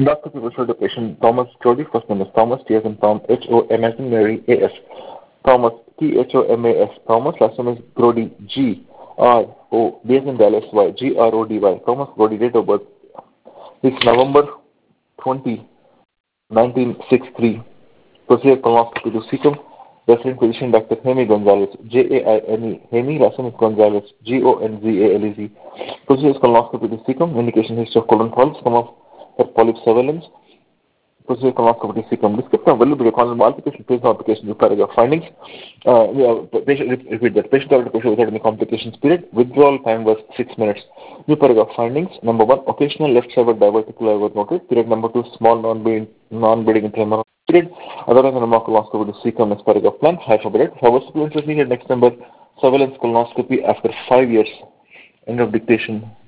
Dr. People showed the patient Thomas Jody, first name is Thomas, T as in Tom, H-O-M as in Mary, A-S. Thomas, T-H-O-M-A-S, Thomas, last name is Brody, G-R-O, D as in Dallas, Y, G-R-O-D-Y, Thomas Brody, date of birth is November 20, 1963. Procedure colonoscopy to cecum. Referring physician Dr. Jaime Gonzalez, J-A-I-M-E, Jaime, last name is Gonzalez, G-O-N-Z-A-L-E-Z. Procedure colonoscopy to cecum. Indication history of colon polyps, some of the polyp surveillance. Procedure colonoscopy to cecum. Description available requirement application, patient application, paragraph findings. Repeat that. Patient application without any complications period. Withdrawal time was 6 minutes. New paragraph findings. Number 1, occasional left sided diverticular was noted. Period number 2, small non-bleeding tremor. Period. Otherwise, colonoscopy to cecum as paragraph plan. Hyperparagraph. However, supplements was needed. Next number, surveillance colonoscopy after 5 years. End of dictation.